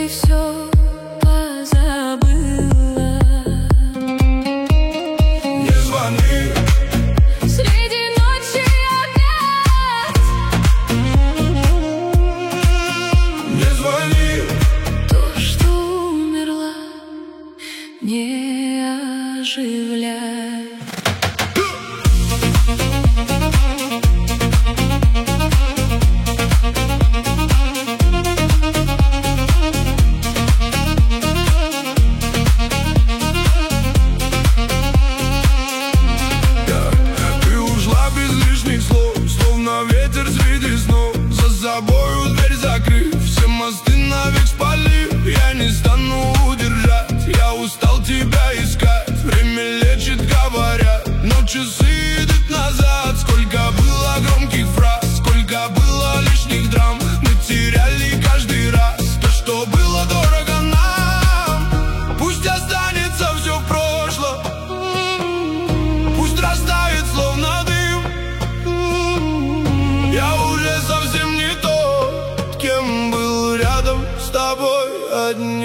все позабыла. Не звони. Среди ночи опять. Не звони. То, что умерла, не оживляй. Ветер среди снов, за собою дверь закрыв, все мосты навек спалив. Я не стану удержать, я устал тебя искать. Время лечит, говорят, но часы идут назад. Сколько было громких фраз, сколько было лишних драм. Мы теряли каждый раз то, что было дорого нам. Пусть останется все в прошлом, пусть растает словно дым. Я уже совсем не тот, кем был рядом с тобой одним.